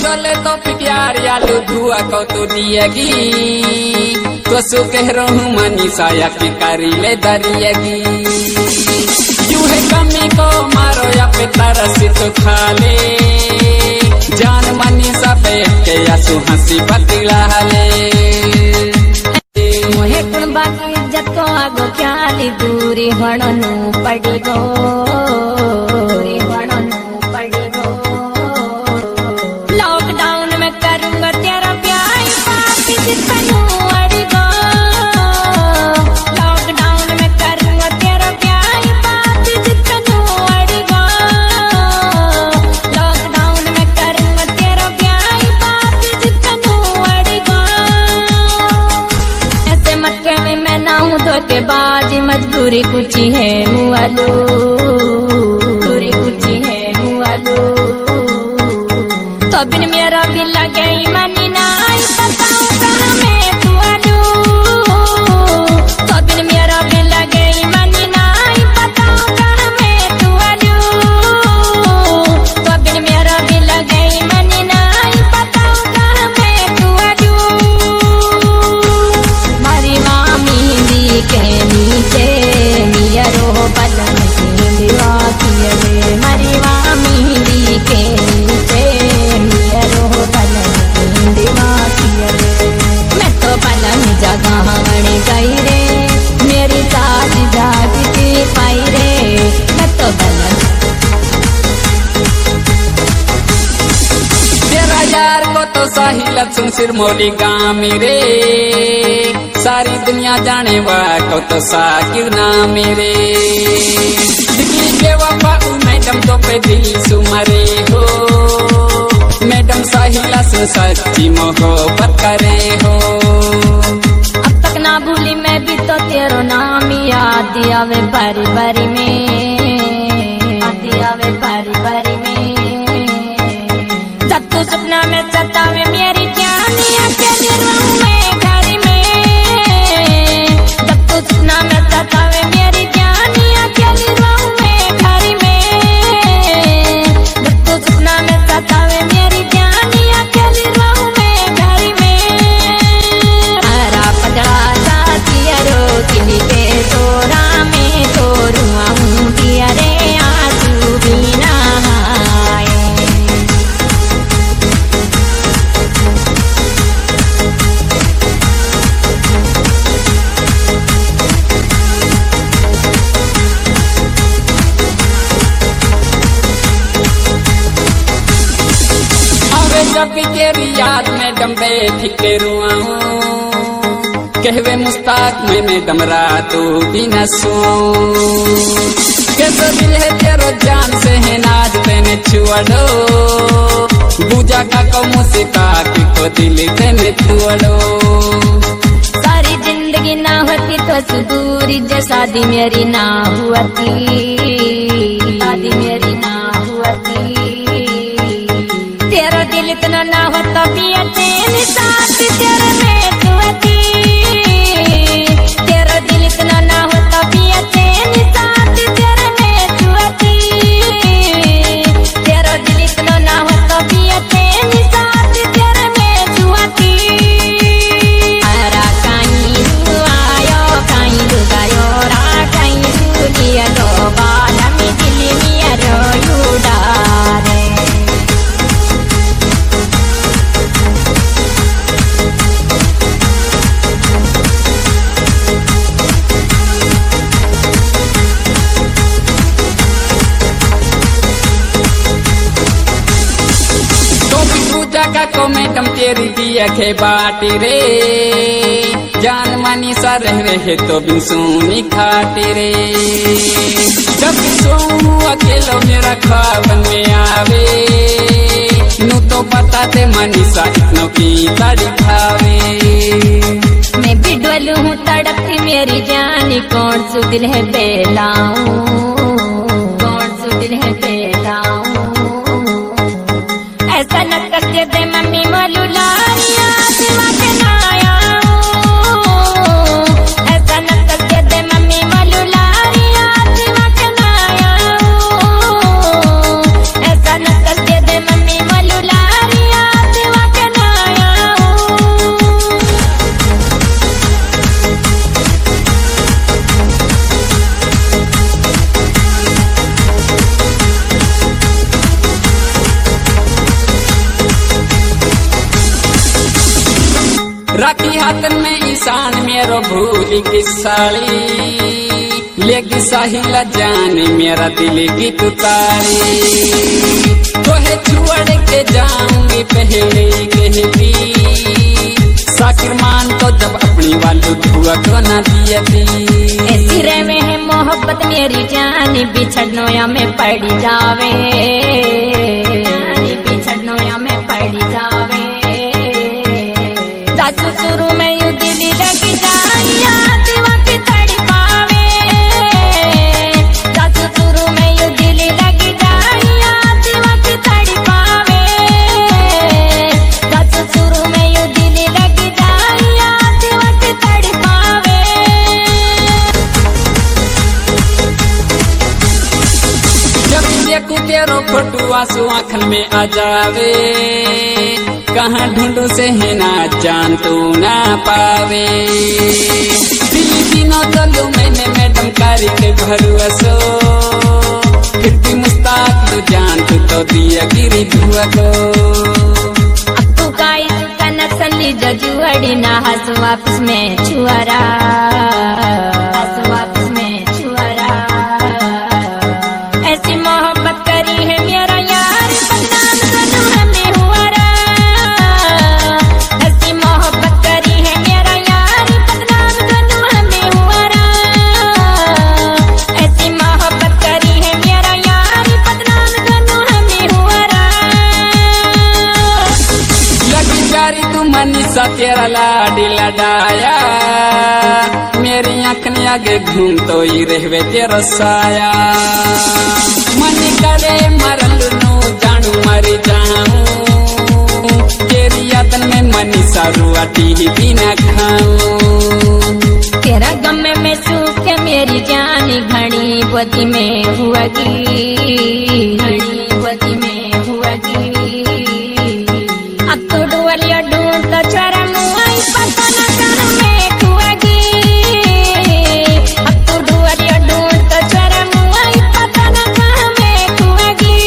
चले तो प्यार यालू धुआ को तो दिएगी तो सुकह रहूं मनीषा या के करीले दरिएगी यू है कमी को मारो या पे तरस तो खा ले जान मनीषा बैठ के या सुहसी बतिला ले मोहे कुण बाकी इज्जत को आगो ख्याली दूरी हणनु पड़ी गो लॉकडाउन में करूंगा तेरा प्यार पापी जितनू अड़ी गो लॉकडाउन में करूंगा तेरा प्यार पापी जितनू अड़ी गो लॉकडाउन में करूंगा तेरा प्यार पापी जितनू अड़ी गो ऐसे मत कह मैं ना हूँ धोखेबाजी मजबूरी कुछ है मुआलू पूरी कुछ है मुआलू तो बिन मेरा भी लगे मनी ना बताऊं कहाँ मैं तू आलू तो बिन मेरा भी लगे मनी ना बताऊं कहाँ मैं तू आलू तो बिन मेरा भी लगे मनी ना बताऊं कहाँ मैं तू आलू मारी मामी दी के नीचे नियरो बलन की दीवा किए मारी मामी दी के नीचे मैं तो पलंग जगह गई रे मेरी साथ जागती पाई रे मैं तो पलंग तेरा यार को तो सही लक्षण सिरमौली गाँव रे सारी दुनिया जाने वाला को तो साकिर नाम रे दिल्ली के वफा मैडम तो पे दिल सुमरे हो मैडम साहिला से सच्ची मोहब्बत करे हो अब तक ना भूली मैं भी तो तेरो नाम याद आवे बारी बारी में आवे बारी बारी में जब तू सपना में सतावे मेरी जानी अकेली रहूं मैं घर में जब तू सपना में सतावे मेरी जानी अकेली रहूं मैं घर में जब तू सपना में सतावे मेरी जानी अकेली रहूं मैं घर में हरा पतला साथिया रो किली के तोरा में तोरू आऊं दिया रे आंसू बिना आए जब भी तेरी याद में दम बैठी के रुआऊं कहवे मुस्ताक में मैडम रातू भी न सोऊं कैसे दिल है तेरो जान से है नाज तेने छुअड़ो पूजा का को मुस्ता की को दिल तेने छुअड़ो सारी जिंदगी ना होती तो सुदूरी जो शादी मेरी ना हुआती शादी मेरी ना हुआती तेरा दिल इतना ना हो तो भी तेरे साथ तेरे में दुआती तेरा दिल इतना ना हो तो भी तेरे साथ तेरे में दुआती तेरा दिल इतना ना हो तो भी तेरे साथ तेरे में दुआती अरा कहीं आयो कहीं गयो रा कहीं लिया लो बाला में दिल मिया रो युडारे का को मैडम तेरी दिया के बाटी रे जान मनीषा रह रहे तो बिन सोनी खाटी रे जब सोऊं अकेलो मेरा ख्वाबन में आवे नू तो बताते मनीषा इतनों की ताड़ी खावे मैं भी डोलू हूँ तड़पती मेरी जानी कौन सु दिल है बेलाऊं कौन सु दिल है बेलाऊं ऐसा न करके दे मम्मी मालू लारिया दिवा के ना आऊं ऐसा न करके दे मम्मी मालू लारिया दिवा के ना आऊं ऐसा न करके दे मम्मी मालू लारिया राखी हाथन में ईशान मेरो भूल की साड़ी लेगी साहिला जान मेरा दिल की तुतारी तोहे छोड़ के जाऊंगी पहले कहती साकिर मान तो जब अपनी वालू धुआ को न दिया थी ऐसी रहे है मोहब्बत मेरी जानी बिछड़नोया में पड़ी जावे बिछड़नोया में पड़ी जावे दासू शुरू में यू दिली लगी जाइया दीवा की तड़ी पावे दासू शुरू में यू दिली लगी जाइया दीवा की तड़ी पावे दासू शुरू में यू दिली लगी जाइया दीवा की तड़ी पावे जब देखू तेरो फोटो आंसू आँखन में आ जावे कहाँ ढूंढू से है ना जान तू ना पावे दिल्ली दिनों चलो मैंने मैडम कारी के भरुआ सो फिर भी मुस्ताक तू जान तू तो दिया गिरी धुआ को अब तू गाई तू का नक्सली जो जुआड़ी ना हंस वापस में छुआरा हंस वापस में छुआरा ऐसी मोहब्बत करी है मेरा यार बदनाम दोनों हमें हुआ रा ऐसी मोहब्बत करी है मेरा यार बदनाम दोनों हमें हुआ रा ऐसी मोहब्बत करी है मेरा यार बदनाम दोनों हमें हुआ रा लगी प्यारी तू मनीषा तेरा लाडी लडाया मेरी आँखनी आगे घूम तो ही रहवे तेरा साया मन करे मरल नू जानू मर जाऊं तेरी यादन में मनीषा रुआटी ही भी न खाऊं तेरा गम में सूख के मेरी जानी घड़ी गोदी में हुआगी घड़ी गोदी में हुआगी अब तो डुअलिया ढूंढ तो चरा मुआई पता न कहाँ में खुआगी अब तो डुअलिया ढूंढ तो चरा मुआई पता न कहाँ में खुआगी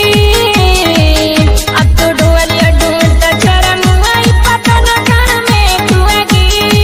अब तो डुअलिया ढूंढ तो चरा मुआई पता न कहाँ में खुआगी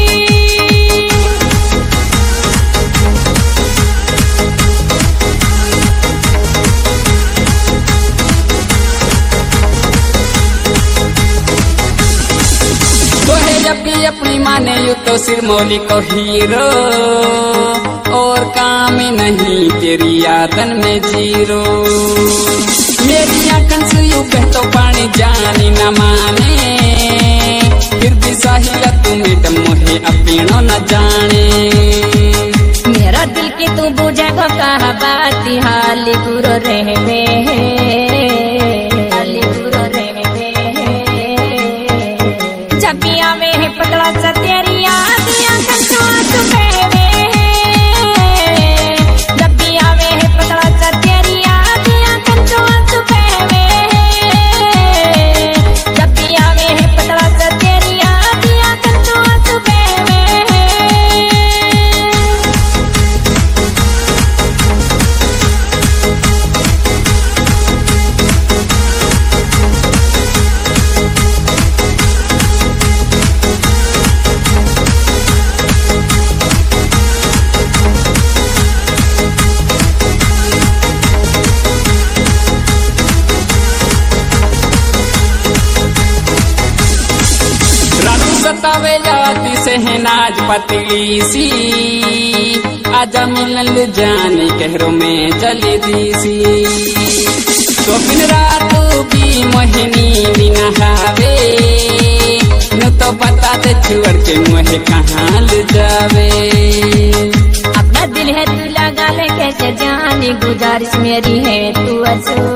जब भी अपनी माने यू तो सिरमौली को हीरो और काम नहीं तेरी यादन में जीरो मेरी आंखन से यू बहतो पानी जानी न माने फिर भी साहिला तू मैडम मुझे अपीणो न जाने मेरा दिल की तू बुझे को कहा बाती हाली गुरो रहवे हाली गुरो रहवे जब भी आवे है पतला सा तेरी याद आंखन से आंसू बहवे जब भी आवे है पतला सा तेरी याद आंखन से आंसू बहवे जब भी आवे है पतला सा तेरी याद आंखन से आंसू बहवे सतावे जाती से है नाज पतली सी आजा मिलन जाने कहरों में जली दी सी तो दिन रात भी मोहिनी बिना हावे न तो बता दे छुअर के मुहे कहाँ ले जावे अपना दिल है तू लगा ले कैसे जानी गुजारिश मेरी है तू असो